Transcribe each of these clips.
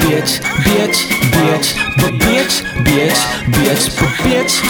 bitch, bitch, bitch, but bitch, bitch, bitch, but bitch,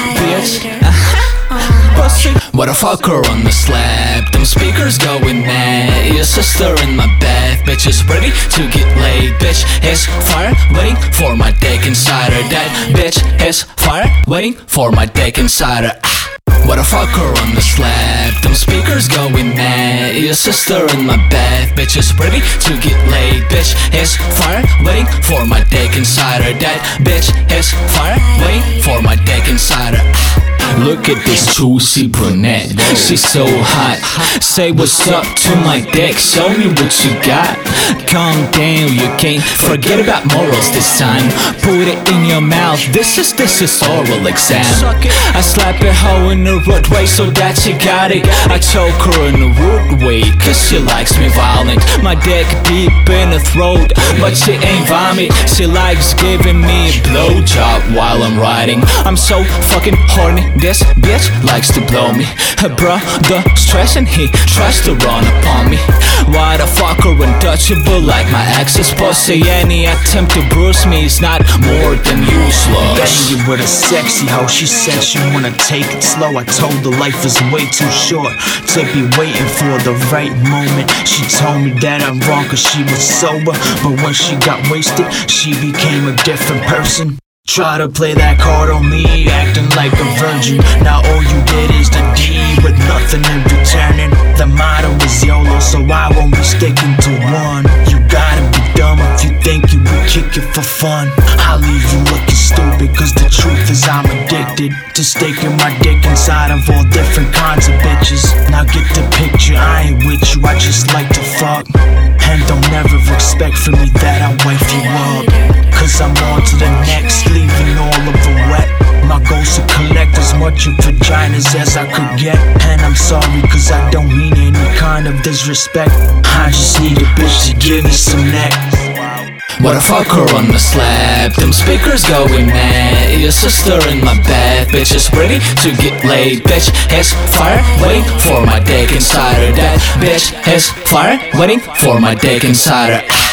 bitch. Pussy. What a fucker on the slab, them speakers going mad. Your sister in my bed, bitch is ready to get laid. Bitch is fire, waiting for my dick inside her. That bitch is fire, waiting for my dick inside her. What a fucker on the slab, them speakers going mad. Your sister in my bed, bitch is ready to get laid. Bitch is fire, waiting for my dick inside her. That bitch is fire, waiting for my dick inside her. Look at this juicy brunette, she's so hot. Say what's up to my dick, show me what you got. Calm down, you can't forget about morals this time. Put it in your mouth, this is oral exam. I slap a hoe in the roadway so that she got it. I choke her in the rude way, cause she likes me violent. My dick deep in her throat, but she ain't vomit. She likes giving me a blowjob while I'm riding. I'm so fucking horny, this bitch likes to blow me. Her brother stressing, he tries to run upon me. Why the fuck are untouchable like my ex's pussy? Any attempt to bruise me is not more than useless. Bang you with a sexy hoe, she said she wanna take it slow. I told her life is way too short to be waiting for the right moment. She told me that I'm wrong cause she was sober, but when she got wasted, she became a different person. Try to play that card on me, acting like a virgin. Now all you get is the D with nothing in returning. The motto is YOLO, so I won't be sticking to one. You gotta be dumb if you think you would kick it for fun. I'll leave you looking stupid, cause the truth is I'm addicted to sticking my dick inside of all different kinds of bitches. Now get the picture, I ain't with you, I just like to fuck. And don't ever expect from me that I'll wife you up, cause I'm on to the next, leaving all of them wet. My goal's to collect as much of vaginas as I could get. And I'm sorry cause I don't mean any kind of disrespect. I just need a bitch to give me some neck. What a fucker on the slab, them speakers going mad. Your sister in my bed, bitch is ready to get laid. Bitch is fire, waiting for my dick inside her. That bitch is fire, waiting for my dick inside her.